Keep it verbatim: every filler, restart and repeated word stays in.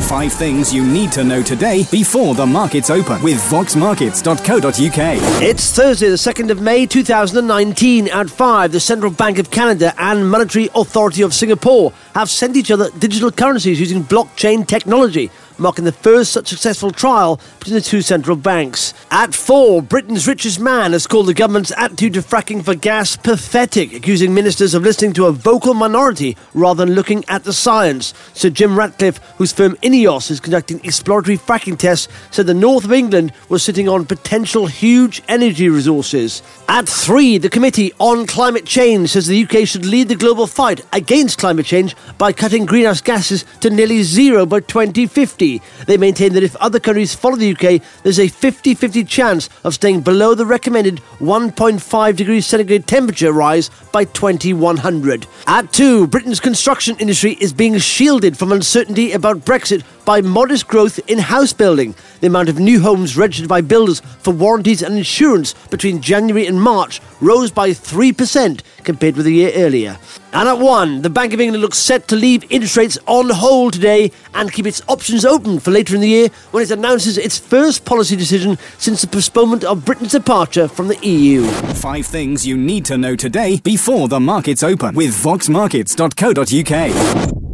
Five things you need to know today before the markets open with vox markets dot co dot uk. It's Thursday, the second of May two thousand nineteen. At five, the Central Bank of Canada and Monetary Authority of Singapore have sent each other digital currencies using blockchain technology, marking the first such successful trial between the two central banks. At four, Britain's richest man has called the government's attitude to fracking for gas pathetic, accusing ministers of listening to a vocal minority rather than looking at the science. Sir Jim Ratcliffe, whose firm INEOS is conducting exploratory fracking tests, said the north of England was sitting on potential huge energy resources. At three, the Committee on Climate Change says the U K should lead the global fight against climate change by cutting greenhouse gases to nearly zero by twenty fifty. They maintain that if other countries follow the U K, there's a fifty-fifty chance of staying below the recommended one point five degrees centigrade temperature rise by twenty-one hundred. At two, Britain's construction industry is being shielded from uncertainty about Brexit by modest growth in house building. The amount of new homes registered by builders for warranties and insurance between January and March rose by three percent compared with a year earlier. And at one, the Bank of England looks set to leave interest rates on hold today and keep its options open for later in the year when it announces its first policy decision since the postponement of Britain's departure from the E U. Five things you need to know today before the markets open with vox markets dot co dot uk.